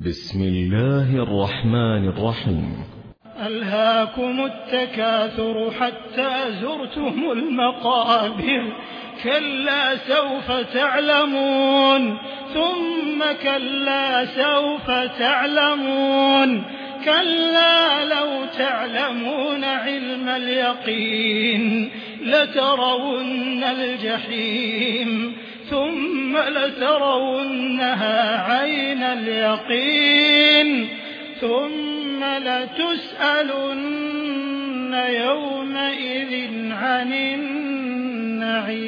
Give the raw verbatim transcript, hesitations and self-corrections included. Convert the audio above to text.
بسم الله الرحمن الرحيم. ألهاكم التكاثر حتى زرتم المقابر كلا سوف تعلمون ثم كلا سوف تعلمون كلا لو تعلمون علم اليقين لترون الجحيم ثم لترونها عين اليقين ثم لتسألن يومئذ عن النعيم.